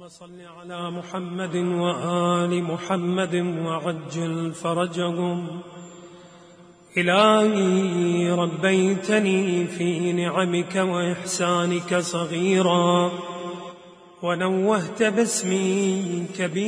صل على محمد وآل محمد وعجل فرجهم. إلهي ربيتني في نعمك وإحسانك صغيرا، ونوهت باسمي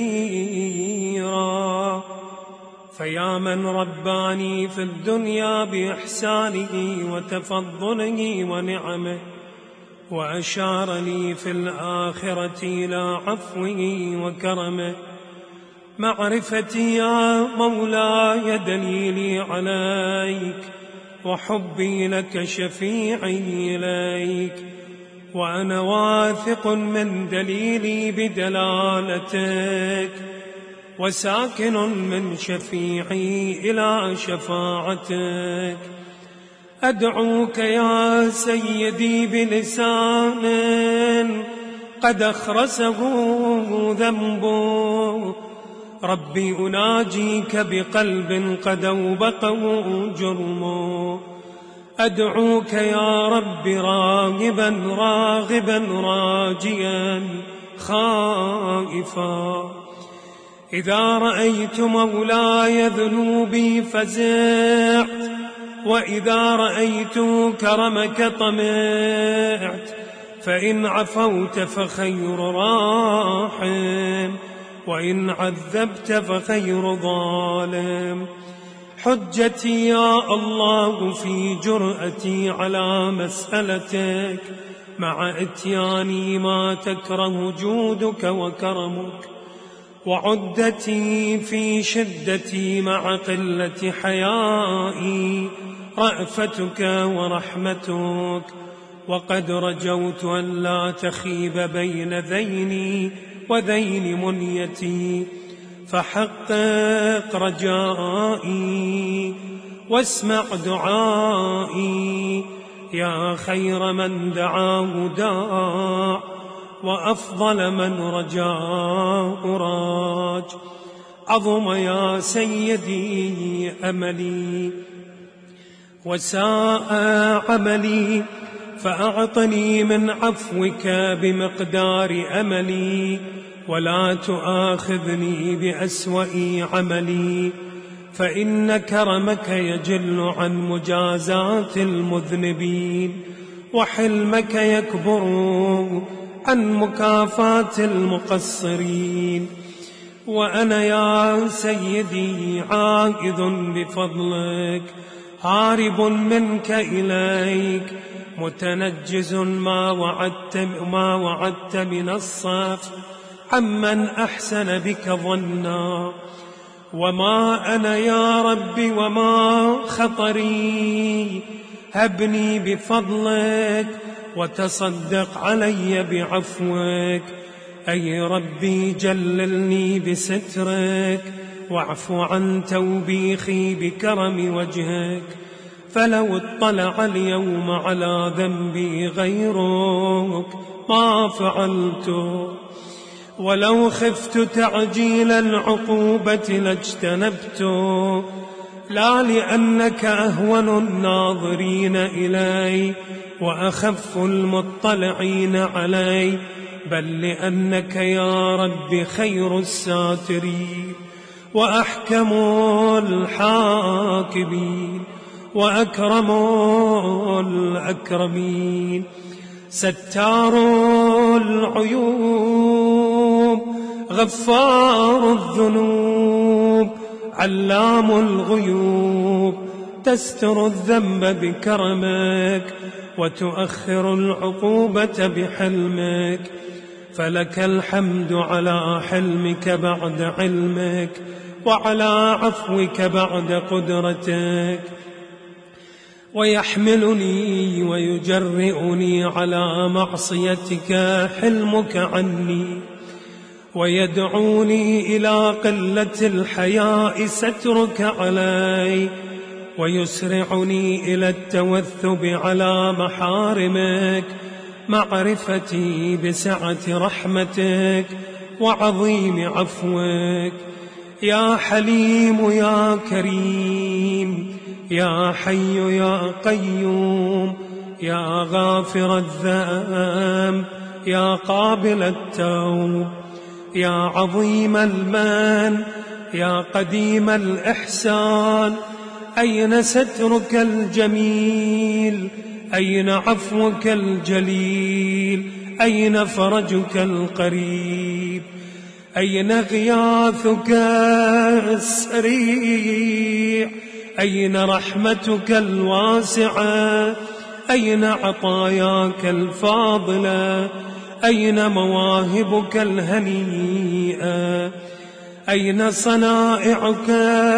كبيرا، فيا من رباني في الدنيا بإحسانه وتفضله ونعمه، وأشار لي في الآخرة إلى عفوه وكرمه. معرفتي يا مولاي دليلي عليك، وحبي لك شفيعي إليك، وأنا واثق من دليلي بدلالتك، وساكن من شفيعي إلى شفاعتك. أدعوك يا سيدي بلسان قد أخرسه ذنبه، ربي أناجيك بقلب قد أوبقه جرمه. أدعوك يا رب راغبا راغبا راجيا خائفا، إذا رأيت مولاي ذنوبي فزعت، وإذا رأيت كرمك طمعت. فإن عفوت فخير راحم، وإن عذبت فخير ظالم. حجتي يا الله في جرأتي على مسألتك، مع إتياني ما تكره جودك وكرمك، وعدتي في شدتي مع قلة حيائي رأفتك ورحمتك. وقد رجوت أن لا تخيب بين ذيني وذين منيتي، فحقق رجائي واسمع دعائي، يا خير من دعاه داع، وأفضل من رجاه راج. عظم يا سيدي أملي وساء عملي، فأعطني من عفوك بمقدار أملي، ولا تؤاخذني بأسوأ عملي، فإن كرمك يجل عن مجازات المذنبين، وحلمك يكبر عن مكافاة المقصرين. وأنا يا سيدي عائذ بفضلك، هارب منك إليك، متنجز ما وعدت من الصف عمن أحسن بك ظنا. وما أنا يا ربي وما خطري، هبني بفضلك وتصدق علي بعفوك. أي ربي جللني بسترك، واعف عن توبيخي بكرم وجهك. فلو اطلع اليوم على ذنبي غيرك ما فعلته، ولو خفت تعجيل العقوبة لاجتنبته، لا لأنك أهون الناظرين إلي وأخف المطلعين علي، بل لأنك يا رب خير الساترين وأحكم الحاكمين وأكرم الأكرمين. ستار العيوب، غفار الذنوب، علام الغيوب، تستر الذنب بكرمك وتؤخر العقوبة بحلمك. فلك الحمد على حلمك بعد علمك، وعلى عفوك بعد قدرتك. ويحملني ويجرئني على معصيتك حلمك عني، ويدعوني إلى قلة الحياء سترك علي، ويسرعني إلى التوثب على محارمك، معرفتي بسعة رحمتك وعظيم عفوك. يا حليم يا كريم، يا حي يا قيوم، يا غافر الذنب، يا قابل التوب، يا عظيم المن، يا قديم الإحسان، أين سترك الجميل؟ أين عفوك الجليل؟ أين فرجك القريب؟ أين غياثك السريع؟ أين رحمتك الواسعة؟ أين عطاياك الفاضلة؟ أين مواهبك الهنيئة؟ أين صنائعك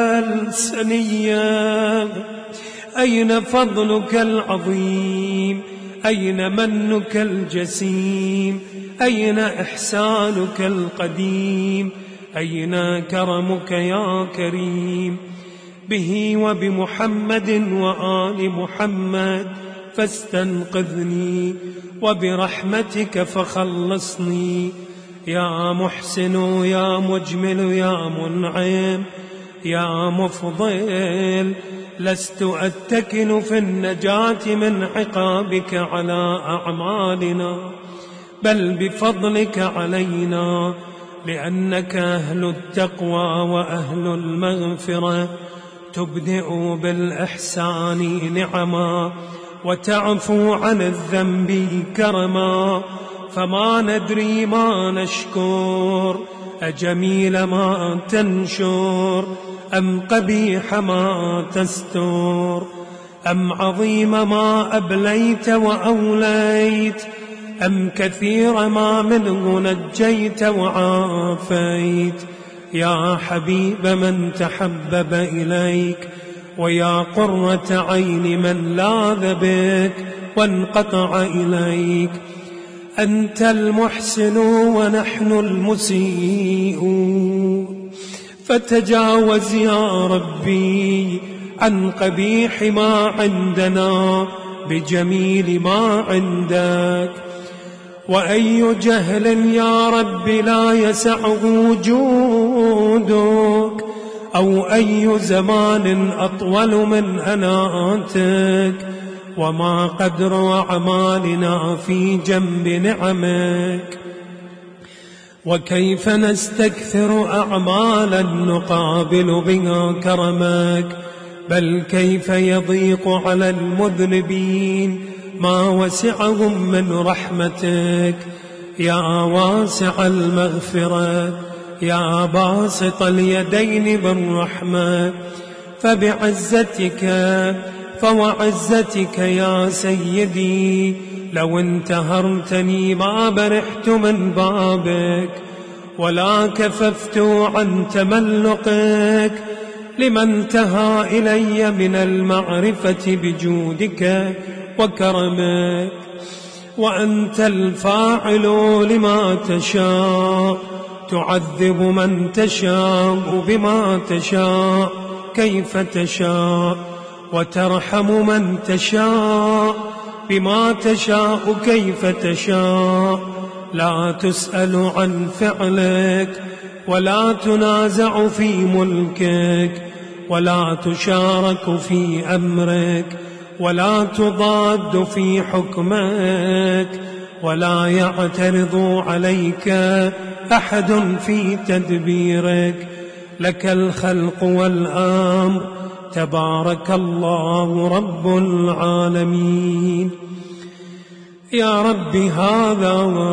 السنية؟ أين فضلك العظيم؟ أين منك الجسيم؟ أين إحسانك القديم؟ أين كرمك يا كريم؟ به وبمحمد وآل محمد فاستنقذني، وبرحمتك فخلصني. يا محسن يا مجمل يا منعم يا مفضل، لست أتكل في النجاة من عقابك على أعمالنا، بل بفضلك علينا، لأنك أهل التقوى وأهل المغفرة. تبدئ بالإحسان نعما، وتعفو عن الذنب كرما، فما ندري ما نشكر، أجميل ما تنشر أم قبيح ما تستر، أم عظيم ما أبليت وأوليت، أم كثير ما منه نجيت وعافيت. يا حبيب من تحبب إليك، ويا قرة عين من لاذ بك وانقطع إليك. أنت المحسن ونحن المسيئون، فتجاوز يا ربي عن قبيح ما عندنا بجميل ما عندك. وأي جهل يا رب لا يسعه وجودك، أو أي زمان أطول من أناتك، وما قدر أعمالنا في جنب نعمك. وكيف نستكثر أعمالا نقابل بها كرمك، بل كيف يضيق على المذنبين ما وسعهم من رحمتك. يا واسع المغفرة، يا باسط اليدين بالرحمة، فوعزتك يا سيدي، لو انتهرتني ما برحت من بابك، ولا كففت عن تملقك، لما انتهى إلي من المعرفة بجودك وكرمك. وأنت الفاعل لما تشاء، تعذب من تشاء بما تشاء كيف تشاء، وترحم من تشاء بما تشاء كيف تشاء. لا تسأل عن فعلك، ولا تنازع في ملكك، ولا تشارك في أمرك، ولا تضاد في حكمك، ولا يعترض عليك أحد في تدبيرك. لك الخلق والأمر، تبارك الله رب العالمين. يا رب هذا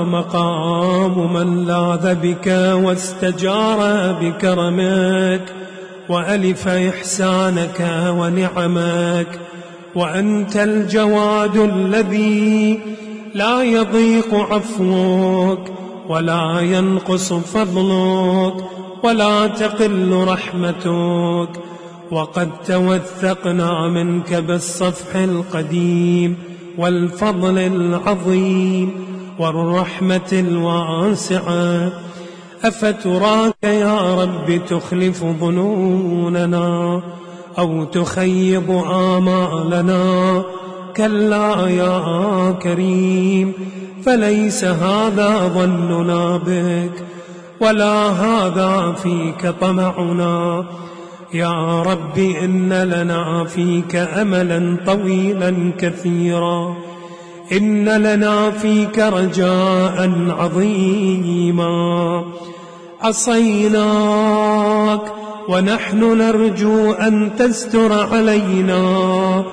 مقام من لاذ بك واستجار بكرمك، وألف إحسانك ونعمك. وأنت الجواد الذي لا يضيق عفوك، ولا ينقص فضلك، ولا تقل رحمتك. وقد توثقنا منك بالصفح القديم، والفضل العظيم، والرحمة الواسعة. أفتراك يا رب تخلف ظنوننا، أو تخيب آمالنا؟ كلا يا كريم، فليس هذا ظننا بك، ولا هذا فيك طمعنا. يا رب إن لنا فيك أملا طويلا كثيرا، إن لنا فيك رجاء عظيما. عصيناك ونحن نرجو أن تستر علينا،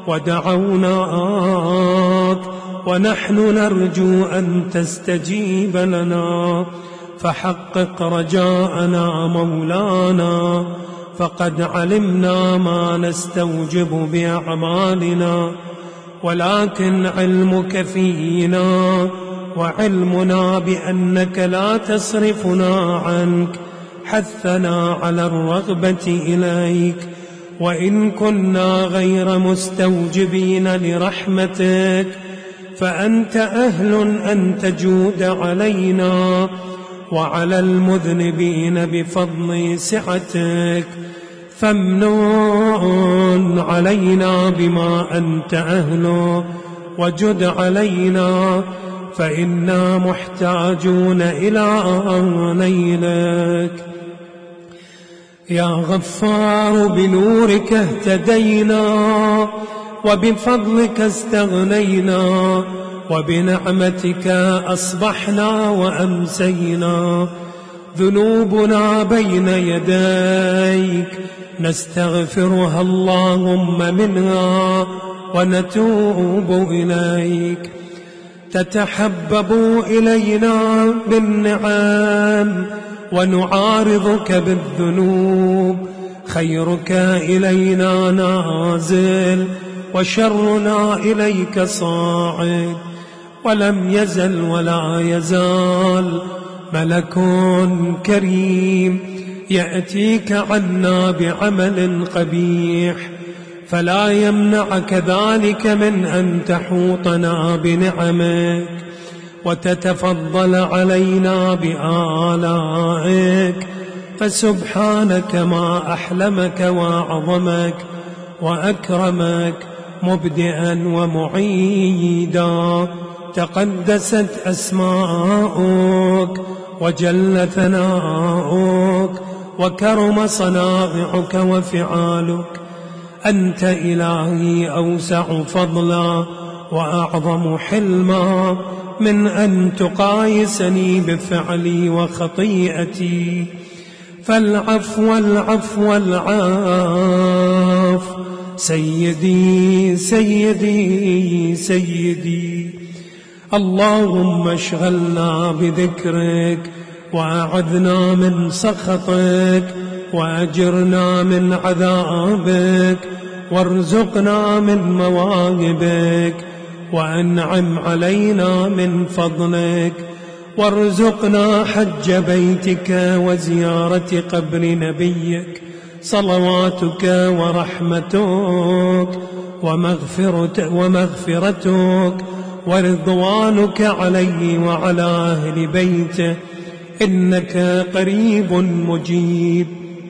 ودعوناك ونحن نرجو أن تستجيب لنا، فحقق رجاءنا مولانا، فقد علمنا ما نستوجب بأعمالنا، ولكن علمك فينا وعلمنا بأنك لا تصرفنا عنك حثنا على الرغبة إليك، وإن كنا غير مستوجبين لرحمتك فأنت أهل أن تجود علينا وعلى المذنبين بفضل سعتك، فامنن علينا بما أنت أهله وجد علينا، فإنا محتاجون إلى نيلك. يا غفار بنورك اهتدينا، وبفضلك استغنينا، وبنعمتك أصبحنا وأمسينا، ذنوبنا بين يديك نستغفرها اللهم منها ونتوب إليك. تتحبب إلينا بالنعم ونعارضك بالذنوب، خيرك إلينا نازل وشرنا إليك صاعد، ولم يزل ولا يزال ملك كريم يأتيك عنا بعمل قبيح، فلا يمنعك ذلك من أن تحوطنا بنعمك وتتفضل علينا بآلائك، فسبحانك ما أحلمك وأعظمك وأكرمك مبدئا ومعيدا، تقدست أسماؤك وجل ثناؤك وكرم صنائعك وفعالك، أنت إلهي أوسع فضلا وأعظم حلما من أن تقايسني بفعلي وخطيئتي، فالعفو العفو العاف سيدي سيدي سيدي. اللهم اشغلنا بذكرك وأعذنا من سخطك وأجرنا من عذابك، وارزقنا من مواهبك، وأنعم علينا من فضلك، وارزقنا حج بيتك وزيارة قبر نبيك، صلواتك ورحمتك ومغفرتك ورضوانك عليه وعلى أهل بيته، إنك قريب مجيب.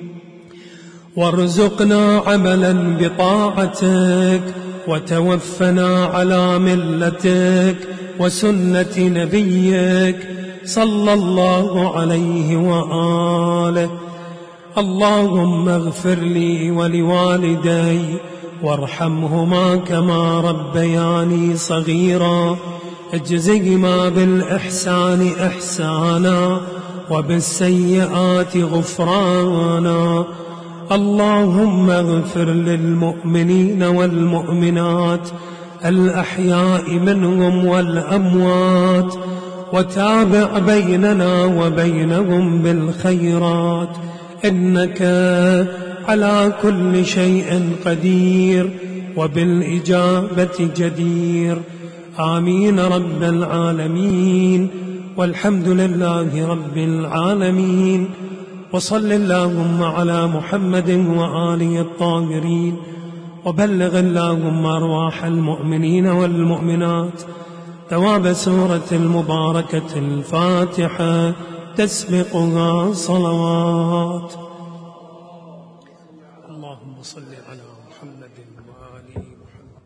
وارزقنا عملا بطاعتك، وتوفنا على ملتك وسنة نبيك صلى الله عليه وآله. اللهم اغفر لي ولوالدي وارحمهما كما ربياني صغيرا، اجزهما بالإحسان إحسانا وبالسيئات غفرانا. اللهم اغفر للمؤمنين والمؤمنات الأحياء منهم والأموات، وتابع بيننا وبينهم بالخيرات، إنك على كل شيء قدير وبالإجابة جدير. آمين رب العالمين، والحمد لله رب العالمين، وصل اللهم على محمد وآله الطاهرين، وبلغ اللهم أرواح المؤمنين والمؤمنات ثواب سورة المباركة الفاتحة تسبقها صلوات. اللهم صل على محمد وآله محمد.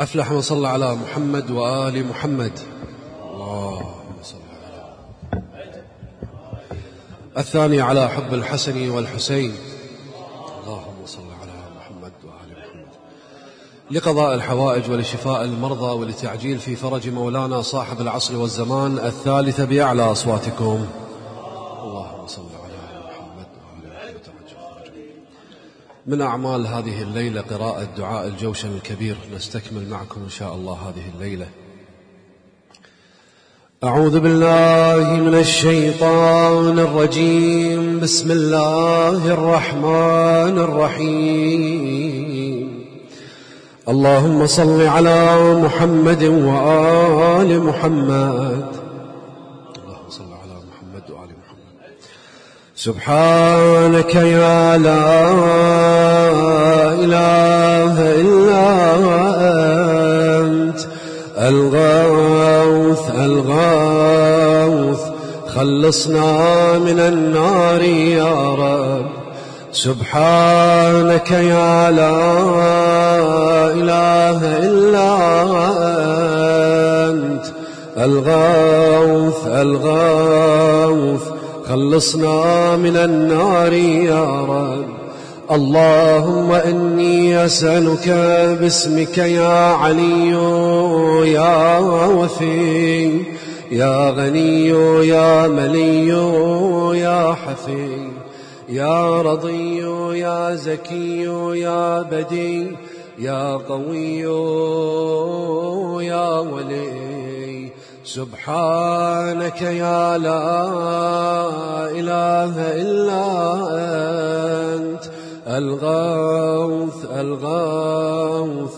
أفلح من صلى على محمد وآل محمد. اللهم صل على الثاني على حب الحسن والحسين. اللهم صل على محمد وآل محمد. لقضاء الحوائج ولشفاء المرضى ولتعجيل في فرج مولانا صاحب العصر والزمان الثالث بأعلى أصواتكم. اللهم صل على محمد وآل محمد. من أعمال هذه الليلة قراءة دعاء الجوشن الكبير، نستكمل معكم إن شاء الله هذه الليلة. أعوذ بالله من الشيطان الرجيم. بسم الله الرحمن الرحيم. اللهم صل على محمد وآل محمد. اللهم صل على محمد وآل محمد. سبحانك يا لا إله إلا أنت الغوث الغوث، خلصنا من النار يا رب. سبحانك يا لا إله إلا أنت الغوث الغوث، خلصنا من النار يا رب. اللهم إني أسألك باسمك يا علي يا وفي يا غني يا ملي يا حفي يا رضي يا زكي يا بدي يا قوي يا ولي. سبحانك يا لا إله إلا أنت الغوث الغوث.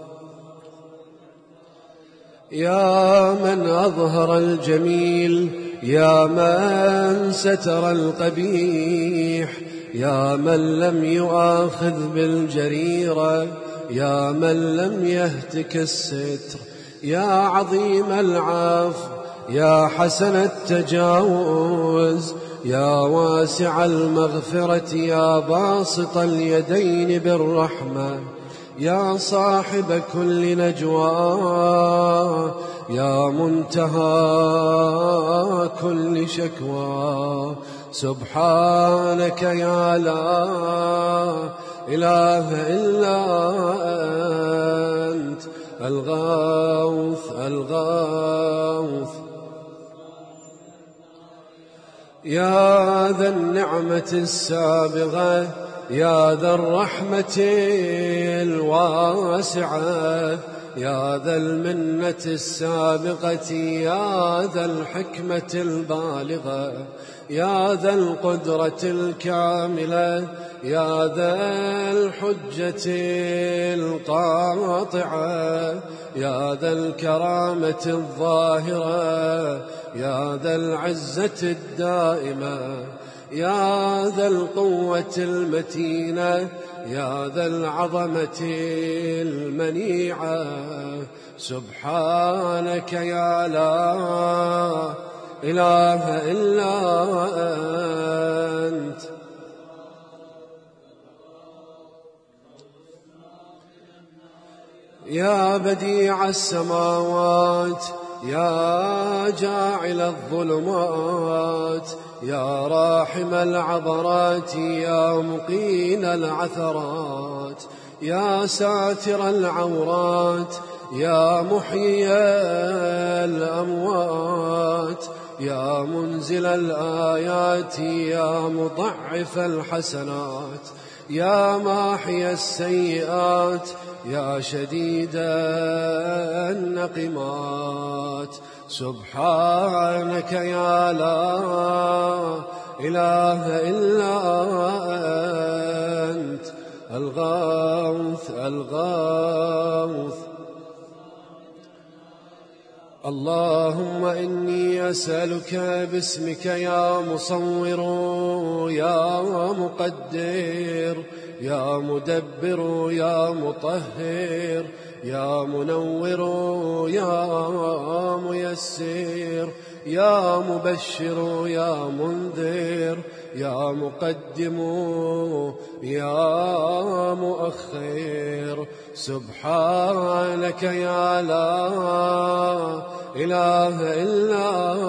يا من أظهر الجميل، يا من ستر القبيح، يا من لم يؤاخذ بالجريرة، يا من لم يهتك الستر، يا عظيم العفو، يا حسن التجاوز، يا واسع المغفرة، يا باسط اليدين بالرحمة، يا صاحب كل نجوى، يا منتهى كل شكوى. سبحانك يا لا إله إلا أنت الغوث الغوث. يا ذا النعمة السابغة، يا ذا الرحمة الواسعة، يا ذا المنة السابقة، يا ذا الحكمة البالغة، يا ذا القدرة الكاملة، يا ذا الحجة القاطعة، يا ذا الكرامة الظاهرة، يا ذا العزة الدائمة، يا ذا القوة المتينة، يا ذا العظمة المنيعة. سبحانك يا لا إله إلا أنت. يا بديع السماوات، يا جاعل الظلمات، يا راحم العبرات، يا مقين العثرات، يا ساتر العورات، يا محيي الأموات، يا منزل الآيات، يا مضعف الحسنات، يا ماحي السيئات، يا شديد النقمات. سبحانك يا لا إله إلا أنت الغوث الغوث. اللهم إني أسألك باسمك يا مصور يا مقدر يا مدبر يا مطهر يا منور يا ميسر يا مبشر يا منذر يا مقدم يا مؤخر، سبحانك يا لا إله إلا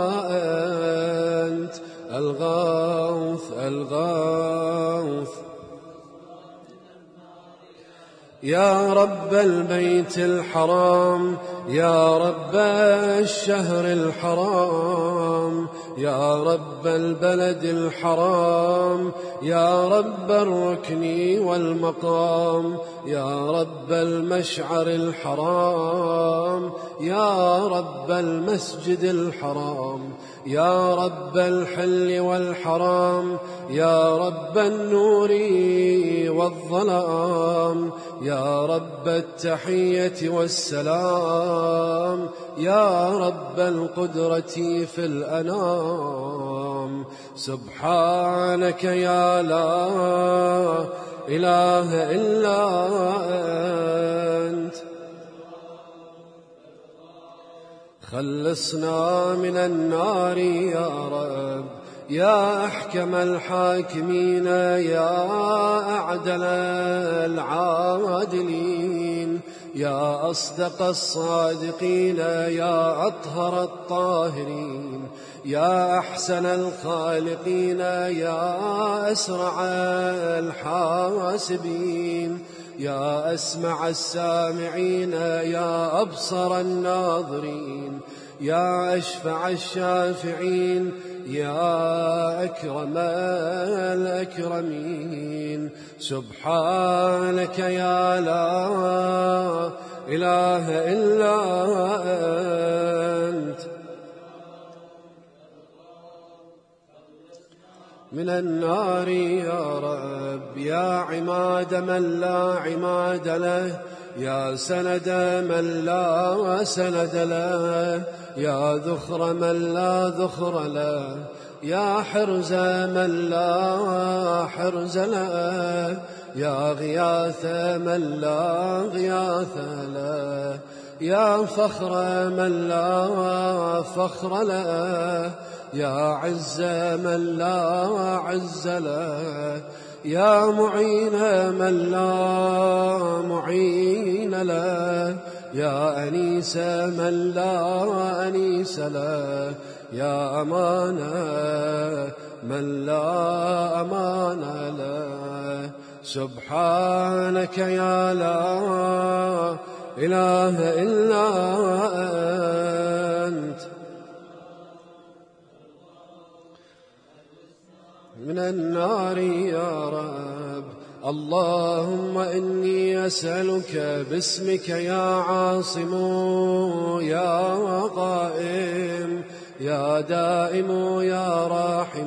أنت الغوث الغوث. يا رب البيت الحرام، يا رب الشهر الحرام، يا رب البلد الحرام، يا رب الركن والمقام، يا رب المشعر الحرام، يا رب المسجد الحرام، يا رب الحل والحرام، يا رب النور والظلام، يا رب التحية والسلام، يا رب القدرة في الأنام، سبحانك يا لا إله إلا أنت. خلصنا من النار يا رب، يا أحكم الحاكمين، يا أعدل العادلين، يا أصدق الصادقين، يا أطهر الطاهرين، يا أحسن الخالقين، يا أسرع الحاسبين، يا أسمع السامعين، يا أبصر الناظرين، يا أشفع الشافعين، يا أكرم الأكرمين، سبحانك يا لا إله إلا أنت. من النار يا رب، يا عماد من لا عماد له، يا سند من لا سند له، يا ذخر من لا ذخر له، يا حرز من لا حرز له، يا غياث من لا غياث له، يا فخر من لا فخر له، يا عز من لا عز له، يا معين من لا معين له، يا أنيس من لا أنيس له، يا أمان من لا أمان له، سبحانك يا لا إله إلا أنت. من النار يا رب، اللهم إني أسألك باسمك يا عاصم، يا قائم، يا دائم، يا راحم،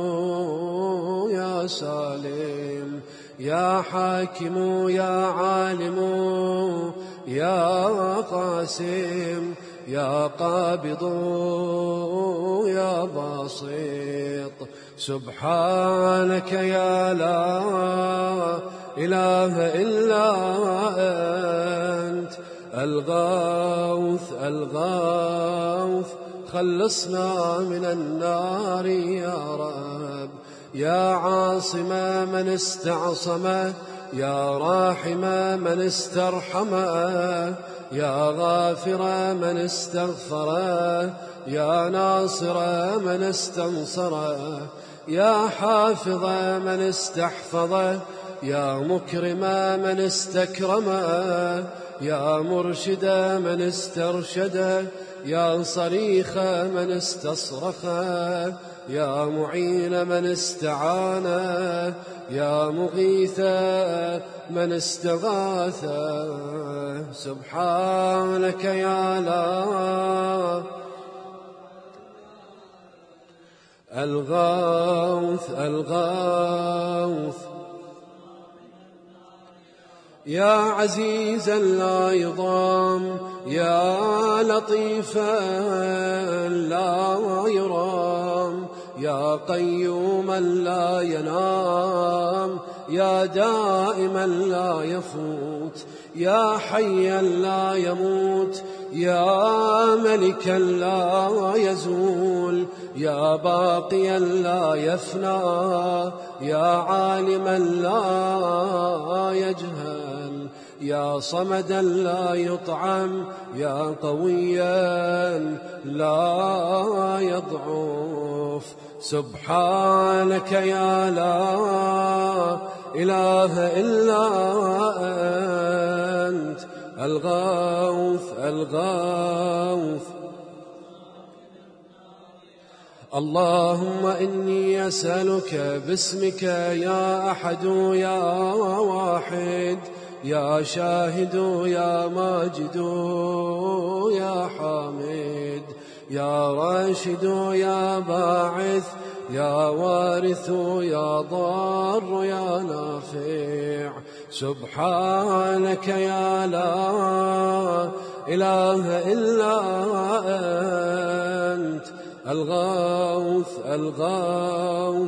يا سالم، يا حاكم، يا عالم، يا قاسم، يا قابض، يا باسط، سبحانك يا لا إله إلا أنت الغوث الغوث. خلصنا من النار يا رب، يا عاصم من استعصم، يا راحم من استرحم، يا غافر من استغفر، يا ناصر من استنصر، يا حافظ من استحفظ، يا مكرم من استكرم، يا مرشد من استرشد، يا صريخ من استصرخ، يا معين من استعان، يا مغيث من استغاث، سبحانك يا لا الغوث الغوث. يا عزيزا لا يضام، يا لطيفا لا يرام، يا قيوما لا ينام، يا دائما لا يفوت، يا حيا لا يموت، يا ملكا لا يزول، يا باقيا لا يفنى، يا عالما لا يجهل، يا صمدا لا يطعم، يا قويا لا يضعف. سبحانك يا لا إله إلا أنت الغوث الغوث. اللهم إني أسألك باسمك يا أحد يا واحد، يا شاهد يا ماجد يا حامد، يا راشد يا باعث، يا وارث يا ضار يا نافع. سبحانك يا لا إله إلا أنت الغوث الغوث.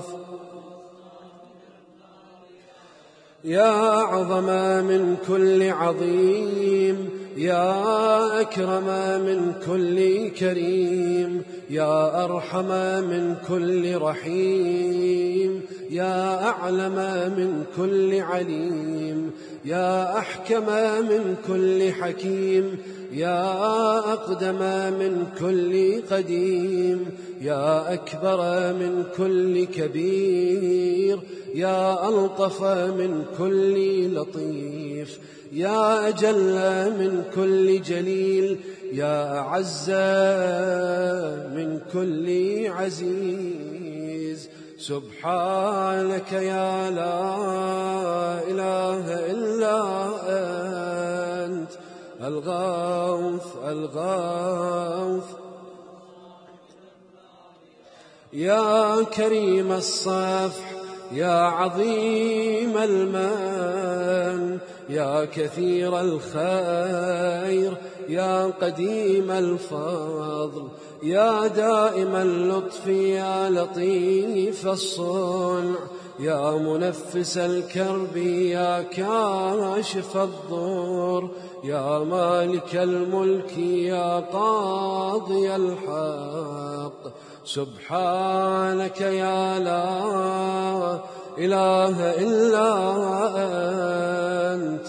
يا أعظم من كل عظيم، يا أكرم من كل كريم، يا أرحم من كل رحيم، يا أعلم من كل عليم، يا أحكم من كل حكيم، يا أقدم من كل قديم، يا أكبر من كل كبير، يا ألطف من كل لطيف، يا أجل من كل جليل، يا أعز من كل عزيز. سبحانك يا لا إله إلا أنت الغوث الغوث. يا كريم الصفح، يا عظيم المن، يا كثير الخير، يا قديم الفضل، يا دائم اللطف، يا لطيف الصنع، يا منفس الكرب، يا كاشف الضر، يا مالك الملك، يا قاضي الحق. سبحانك يا لا إله إلا أنت.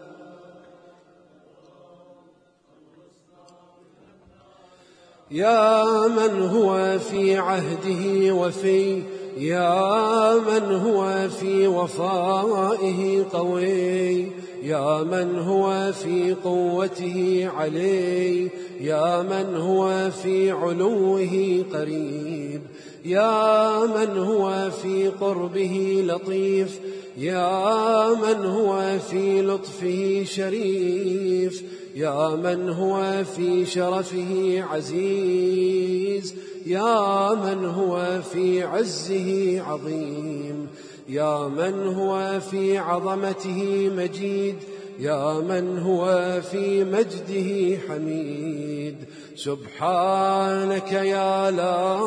يا من هو في عهده وفي، يا من هو في وفائه قوي، يا من هو في قوته علي، يا من هو في علوه قريب، يا من هو في قربه لطيف، يا من هو في لطفه شريف، يا من هو في شرفه عزيز، يا من هو في عزه عظيم، يا من هو في عظمته مجيد، يا من هو في مجده حميد. سبحانك يا لا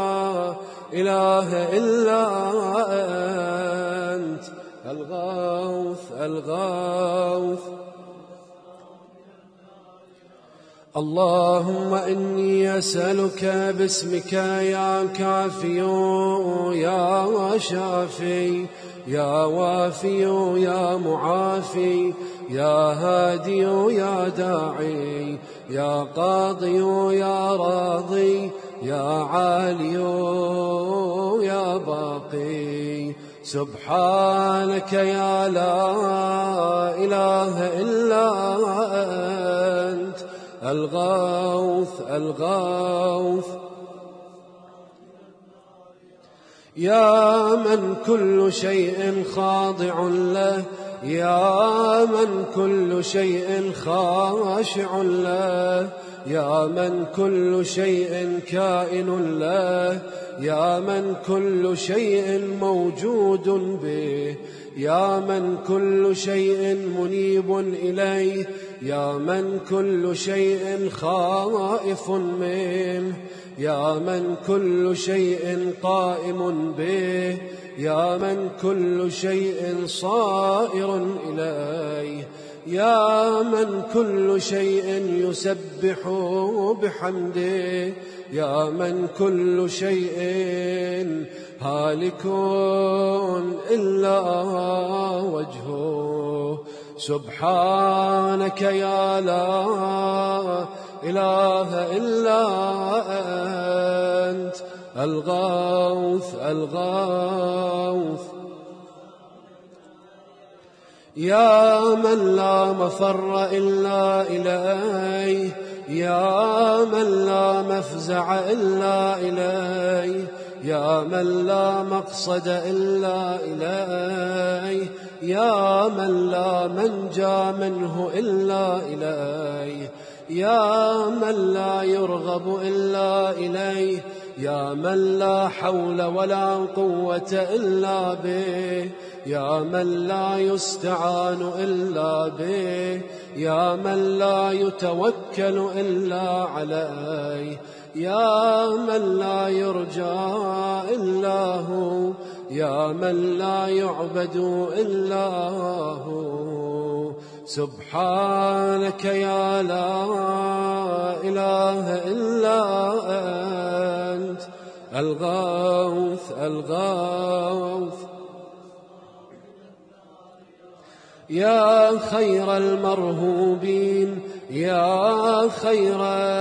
إله إلا أنت الغوث الغوث. اللهم إني أسألك باسمك يا كافي يا شافي، يا وافي يا معافي، يا هادي يا داعي، يا قاضي يا راضي، يا عالي يا باقي. سبحانك يا لا إله إلا أنت الغوث الغوث. يا من كل شيء خاضع له، يا من كل شيء خاشع له، يا من كل شيء كائن له، يا من كل شيء موجود به، يا من كل شيء منيب إليه، يا من كل شيء خائف منه، يا من كل شيء قائم به، يا من كل شيء صائر إليه، يا من كل شيء يسبح بحمده، يا من كل شيء هالك إلا وجهه. سبحانك يا لا إله إلا أنت الغوث الغوث. يا من لا مفر إلا إليه، يا من لا مفزع إلا إليه، يا من لا مقصد إلا إليه، يا من لا منجى منه إلا إليه، يا من لا يرغب إلا إليه، يا من لا حول ولا قوة إلا به، يا من لا يستعان إلا به، يا من لا يتوكل إلا عليه، يا من لا يرجى إلا هو، يا من لا يعبد إلا هو. سبحانك يا لا إله إلا أنت الغوث الغوث. يا خير المرهوبين، يا خير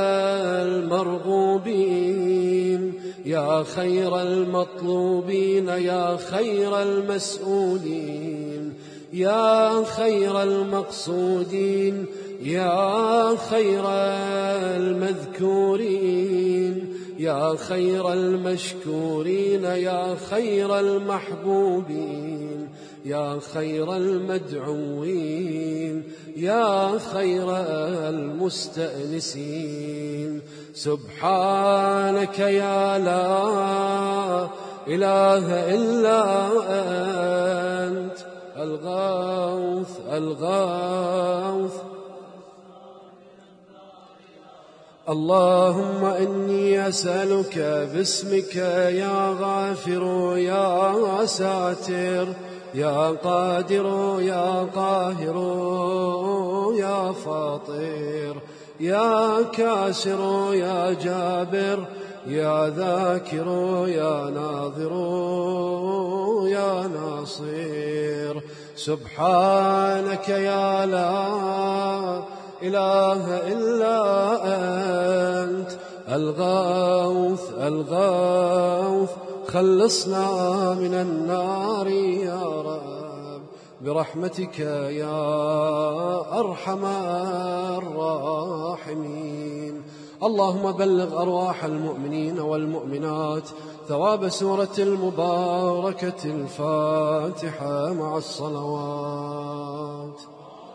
المرغوبين، يا خير المطلوبين، يا خير المسؤولين، يا خير المقصودين، يا خير المذكورين، يا خير المشكورين، يا خير المحبوبين، يا خير المدعوين، يا خير المستأنسين. سبحانك يا لا إله إلا أنت الغوث الغوث. اللهم إني أسألك باسمك يا غافر يا ساتر يا قادر يا قاهر يا فاطر يا كاسر يا جابر يا ذاكر يا ناظر يا ناصر. سبحانك يا لا إله إلا أنت الغوث الغوث. خلصنا من النار يا رب برحمتك يا أرحم الراحمين. اللهم بلغ أرواح المؤمنين والمؤمنات ثواب سورة المباركة الفاتحة مع الصلوات.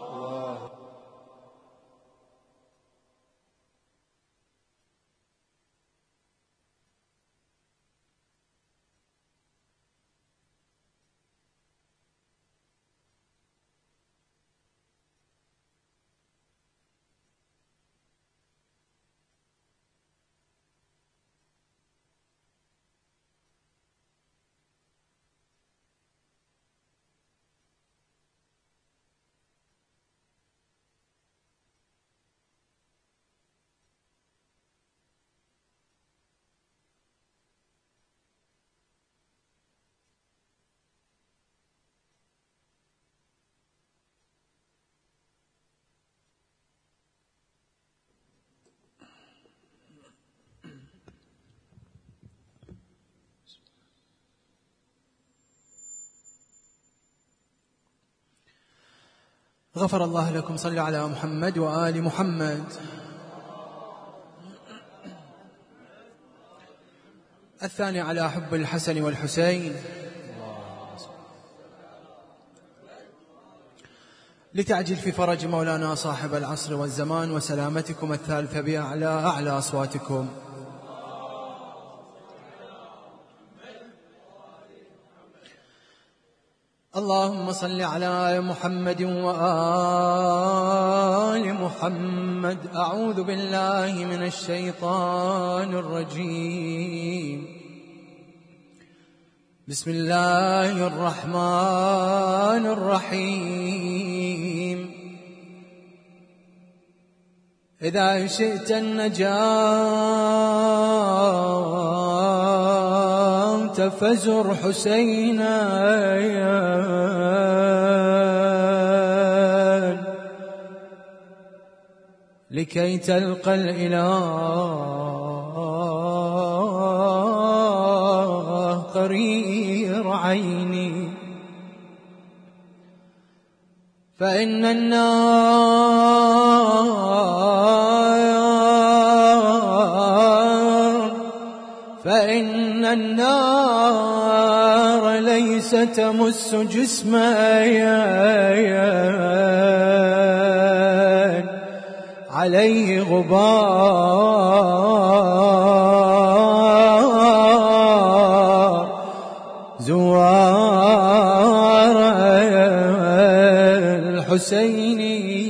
غفر الله لكم. صلوا على محمد وآل محمد. الثاني على حب الحسن والحسين. لتعجل في فرج مولانا صاحب العصر والزمان وسلامتكم الثالثة بأعلى أعلى أصواتكم. اللهم صل على محمد وآل محمد. أعوذ بالله من الشيطان الرجيم. بسم الله الرحمن الرحيم. إذا شئت النجاة فزر حسينا لكي تلقى الإله قرير عيني. فإن النار ليس تمس جسما عليه غبار زوار الحسين.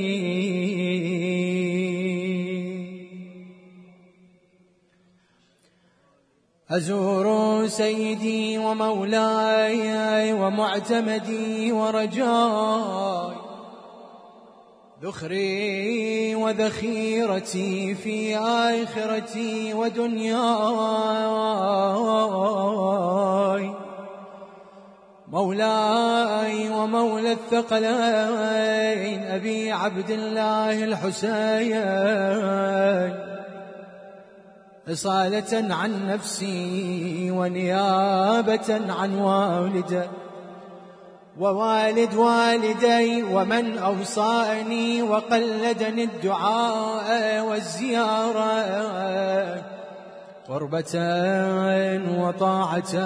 أزور سيدي ومولاي ومعتمدي ورجاي، ذخري وذخيرتي في آخرتي ودنياي، مولاي ومولى الثقلين أبي عبد الله الحسين، إصالة عن نفسي ونيابة عن والده ووالد والدي ومن أوصاني وقلدني الدعاء والزيارة، قربة وطاعة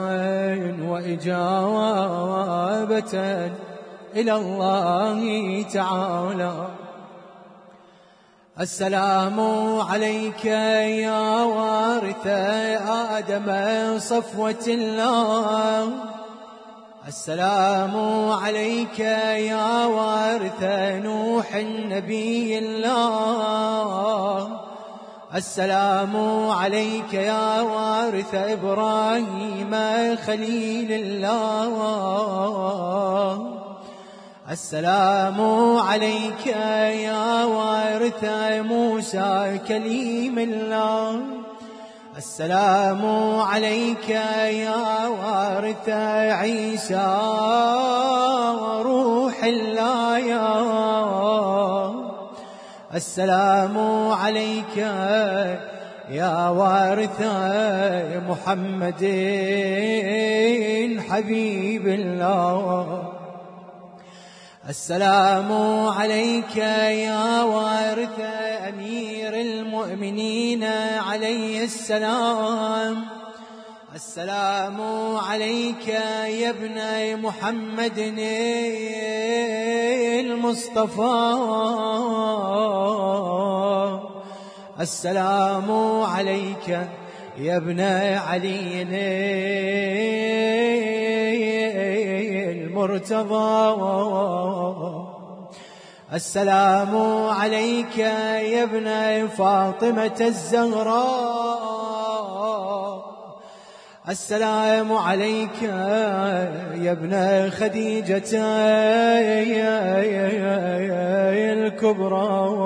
وإجابة إلى الله تعالى. السلام عليك يا وارث آدم صفوة الله، السلام عليك يا وارث نوح نبي الله، السلام عليك يا وارث إبراهيم خليل الله، السلام عليك يا وارث موسى كليم الله، السلام عليك يا وارث عيسى روح الله، السلام عليك يا وارث محمد حبيب الله، السلام عليك يا وارث أمير المؤمنين عليه السلام، السلام عليك يا ابن محمد المصطفى، السلام عليك يا ابن علي المرتضى، السلام عليك يا ابن فاطمة الزهراء، السلام عليك يا ابن خديجة الكبرى،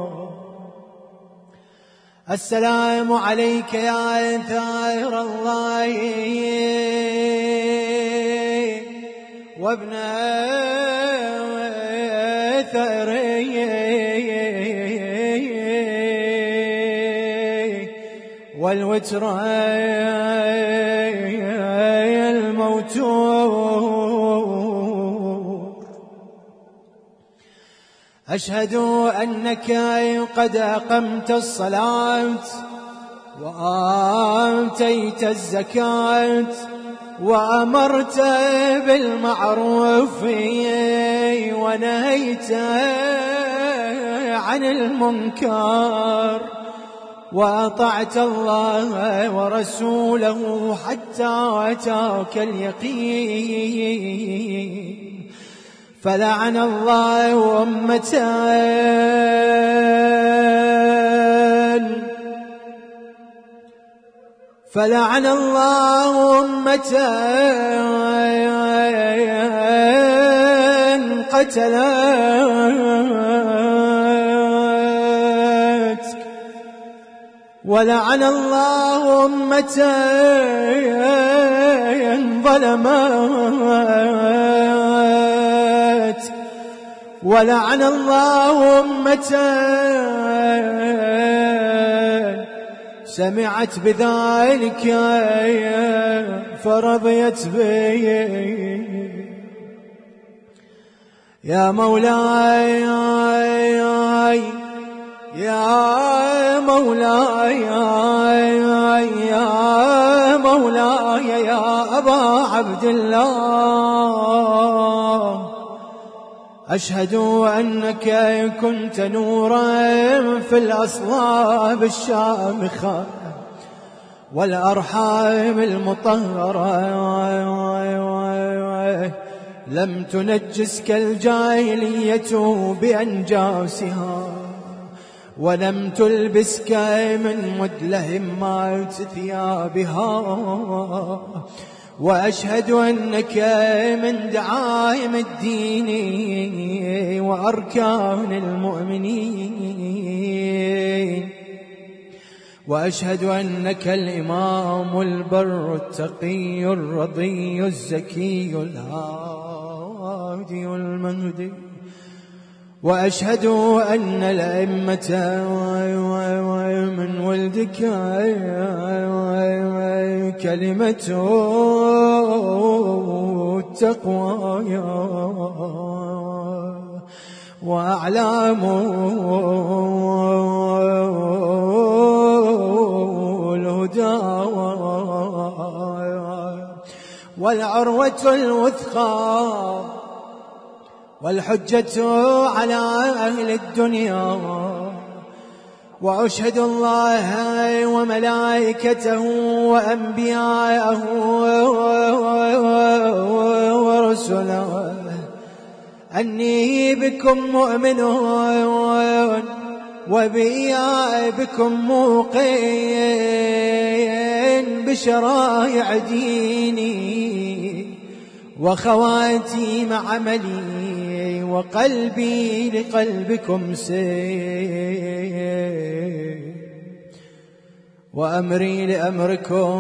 السلام عليك يا ثائر الله وابن ثأري والوتر الموتور، أشهد أنك قد أقمت الصلاة وآتيت الزكاة وأمرت بالمعروف ونهيت عن المنكر وأطعت الله ورسوله حتى أتاك اليقين، فلعن الله فلعن الله أمة قتلت ولعن الله أمة ظلمت، ولعن الله أمة سمعت بذلك فرضيت به. يا مولاي يا مولاي يا مولاي يا أبا عبد الله، أشهد أنك كنت نورا في الأصلاب الشامخة والأرحام المطهرة، لم تنجسك الجاهلية بأنجاسها، ولم تلبسك من مدلهمات ثيابها، وأشهد أنك من دعائم الدين وأركان المؤمنين، وأشهد أنك الإمام البر التقي الرضي الزكي الهادي المهدي، وأشهد أن الأئمة من ولدك كلمة التقوى وأعلام الهدى والعروة الوثقى والحجة على أهل الدنيا. وأشهد الله وملائكته وأنبياءه ورسله أني بكم مؤمن وبي بكم موقن بشرائع ديني وخواتيم عملي، وقلبي لقلبكم سير، وأمري لأمركم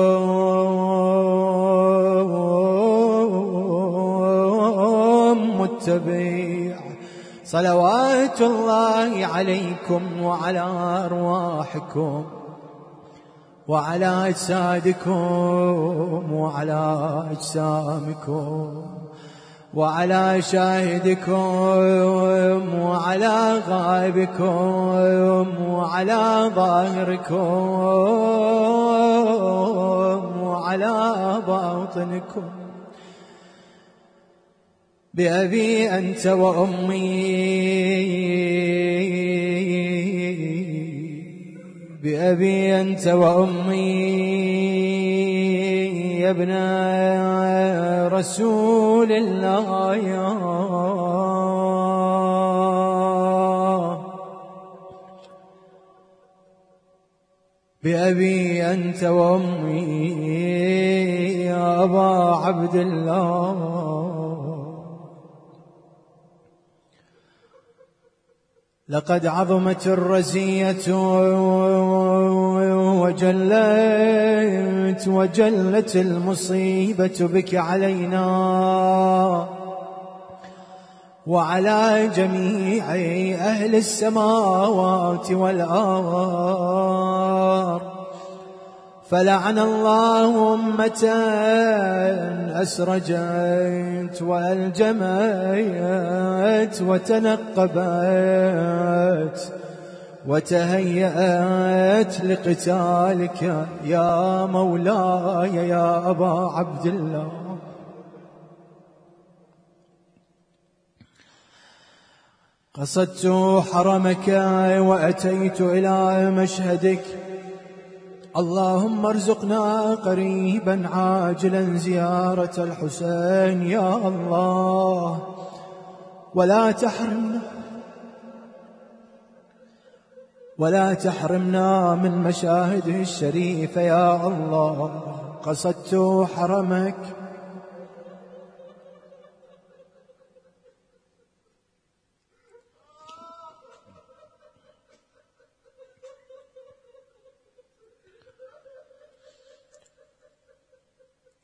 متبع. صلوات الله عليكم وعلى أرواحكم وعلى أجسادكم وعلى أجسامكم وعلى شاهدكم وعلى غائبكم وعلى ظاهركم وعلى باطنكم. بأبي أنت وأمي، بأبي أنت وأمي يا ابن رسول الله، بأبي أنت وأمي يا أبا عبد الله. لقد عظمت الرزية وجلت المصيبة بك علينا وعلى جميع أهل السماوات والأرض، فلعن الله أمة أسرجت وألجمت وتنقبت وتهيأت لقتالك يا مولاي يا أبا عبد الله. قصدت حرمك وأتيت إلى مشهدك، اللهم ارزقنا قريبا عاجلا زيارة الحسين يا الله، ولا تحرمنا من مشاهده الشريفة يا الله. قصدت حرمك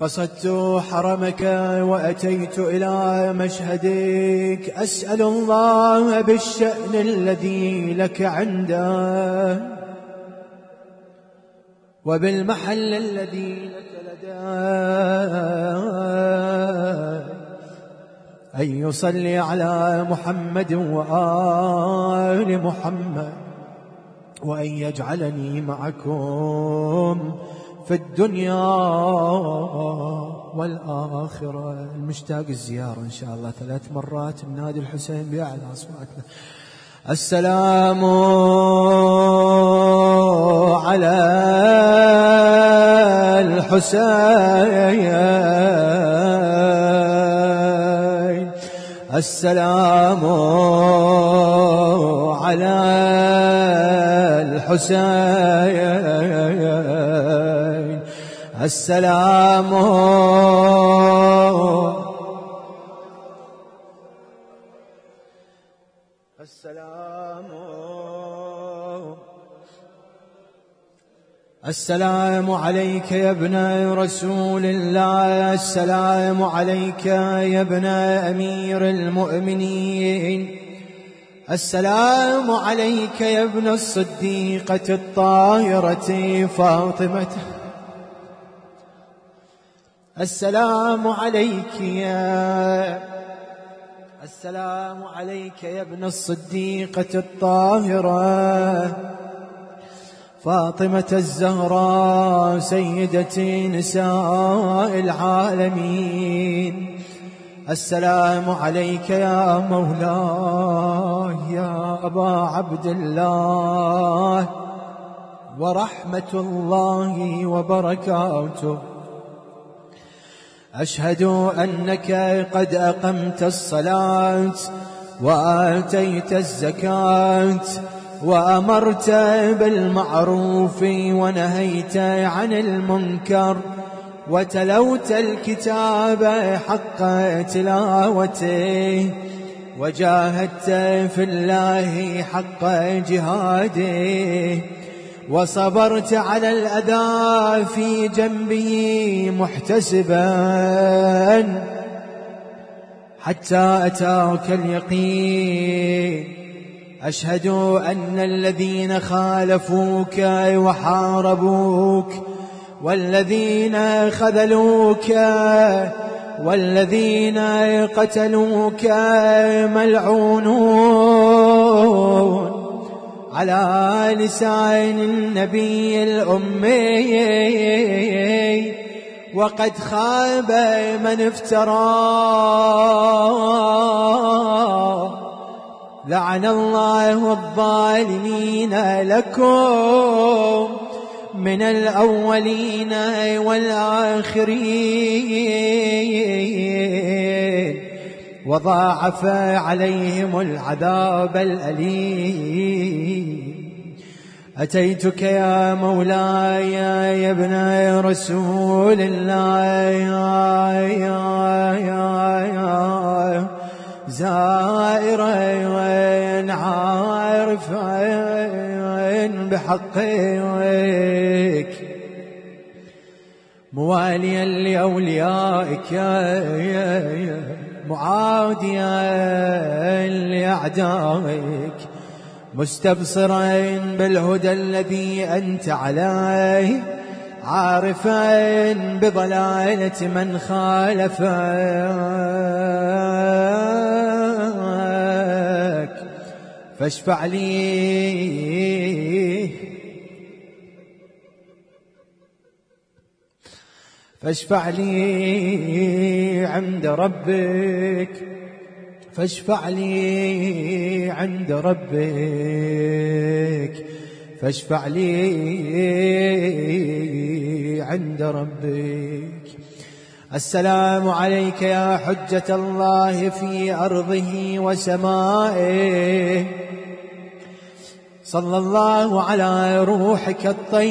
قصدت حرمك وأتيت إلى مشهدك، أسأل الله بالشأن الذي لك عنده وبالمحل الذي لك لديه أن يصلي على محمد وآل محمد، وأن يجعلني معكم في الدنيا والآخرة. المشتاق الزيارة إن شاء الله 3 مرات النادي الحسين بأعلى أصواتنا. السلام على الحسين، السلام على الحسين، السلام السلام عليك يا ابن رسول الله، السلام عليك يا ابن أمير المؤمنين، السلام عليك يا ابن الصديقة الطاهرة فاطمة، السلام عليك السلام عليك يا ابن الصديقة الطاهرة فاطمة الزهراء سيدة نساء العالمين. السلام عليك يا مولاي يا أبا عبد الله ورحمة الله وبركاته. أشهد أنك قد أقمت الصلاة وآتيت الزكاة وأمرت بالمعروف ونهيت عن المنكر وتلوت الكتاب حق تلاوته وجاهدت في الله حق جهاده وصبرت على الأذى في جنبه محتسبا حتى أتاك اليقين. أشهد أن الذين خالفوك وحاربوك والذين خذلوك والذين قتلوك ملعونون على لسان النبي الأمي، وقد خاب من افترى. لعن الله الظالمين لكم من الأولين والآخرين وضاعف عليهم العذاب الأليم. أتيتك يا مولاي يا ابن رسول الله زائرا عارفا بحقك مواليا لأوليائك معاديا لأعدائك مستبصرا بالهدى الذي أنت عليه عارفا بضلالة من خالفك فاشفع لي فاشفع لي عند ربك فاشفع لي عند ربك فاشفع لي عند ربك. السلام عليك يا حجة الله في أرضه وسمائه، صلى الله على روحك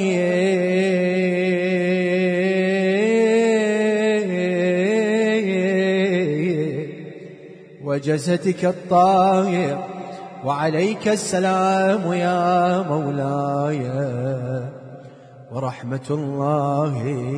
الطيب وجسدك الطاهر، وعليك السلام يا مولاي ورحمة الله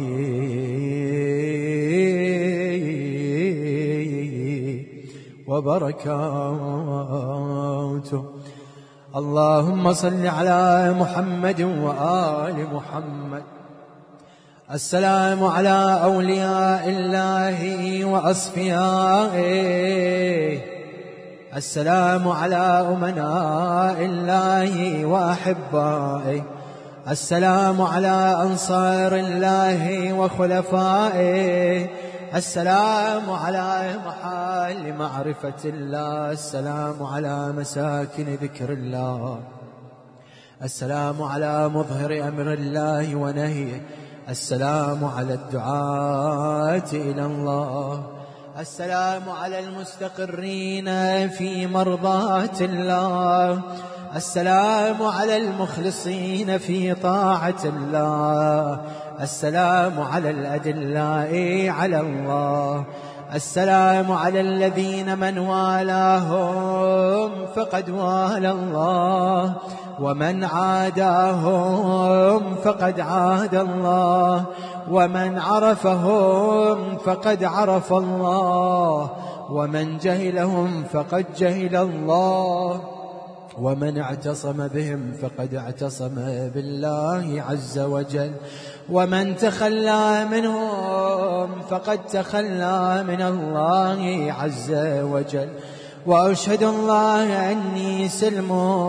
وبركاته. اللهم صل على محمد وآل محمد. السلام على أولياء الله وأصفيائه، السلام على أمناء الله وأحبائه، السلام على أنصار الله وخلفائه، السلام على محال معرفة الله، السلام على مساكن ذكر الله، السلام على مظهر أمر الله ونهيه، السلام على الدعاة إلى الله، السلام على المستقرين في مرضاة الله، السلام على المخلصين في طاعة الله، السلام على الأدلاء على الله، السلام على الذين من والاهم فقد والى الله، ومن عاداهم فقد عاد الله، ومن عرفهم فقد عرف الله، ومن جهلهم فقد جهل الله، ومن اعتصم بهم فقد اعتصم بالله عز وجل، ومن تخلى منهم فقد تخلى من الله عز وجل. وأشهد الله أني سلم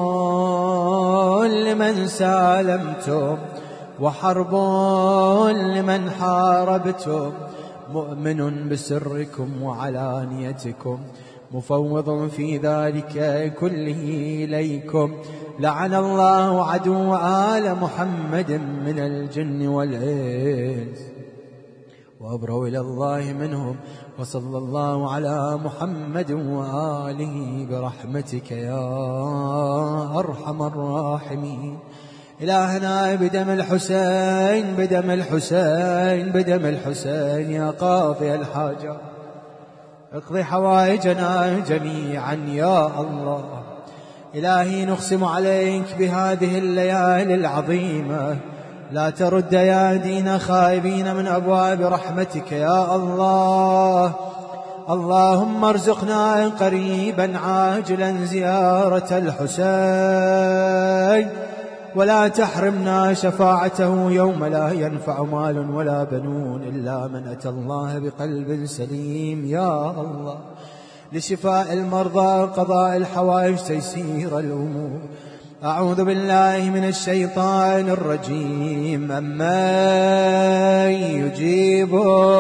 لمن سالمتم، وحرب لمن حاربتم، مؤمن بسركم وعلانيتكم، مفوض في ذلك كله إليكم. لعن الله عدو آل محمد من الجن والإنس، وأبروا إلى الله منهم، وصلى الله على محمد وآله برحمتك يا أرحم الراحمين. إلهنا بدم الحسين، بدم الحسين، بدم الحسين يا قاضي الحاجات، اقضي حوائجنا جميعا يا الله. إلهي نقسم عليك بهذه الليالي العظيمة لا ترد أيادينا خائبين من أبواب رحمتك يا الله. اللهم ارزقنا قريبا عاجلا زيارة الحسين، ولا تحرمنا شفاعته يوم لا ينفع مال ولا بنون إلا من أتى الله بقلب سليم يا الله. لشفاء المرضى، قضاء الحوائج، تيسير الأمور. أعوذ بالله من الشيطان الرجيم. أمن يجيب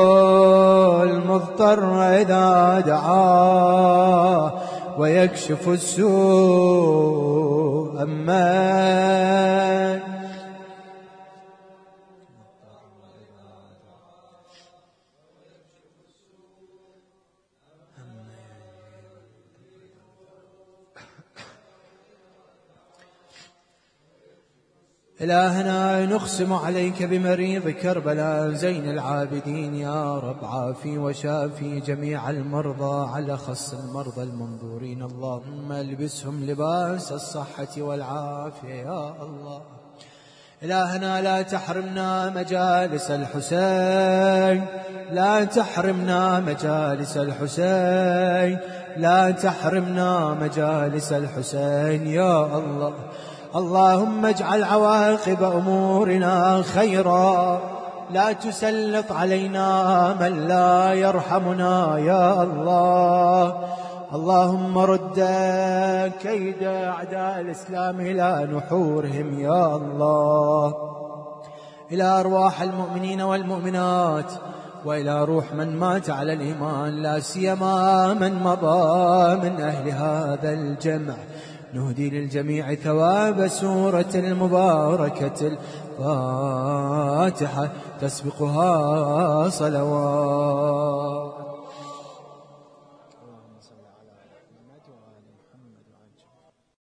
المضطر إذا دعاه ويكشف السوء، أمن إلهنا نقسم عليك بمريض كربلاء زين العابدين يا رب، عافي وشافي جميع المرضى على خص المرضى المنظورين، اللهم البسهم لباس الصحة والعافية يا الله. إلهنا لا تحرمنا مجالس الحسين، لا تحرمنا مجالس الحسين، لا تحرمنا مجالس الحسين يا الله. اللهم اجعل عواقب أمورنا خيرا، لا تسلط علينا من لا يرحمنا يا الله. اللهم رد كيد أعداء الإسلام إلى نحورهم يا الله. إلى أرواح المؤمنين والمؤمنات، وإلى روح من مات على الإيمان، لا سيما من مضى من أهل هذا الجمع، نهدي للجميع ثواب سورة المباركة الفاتحة تسبقها صلوات.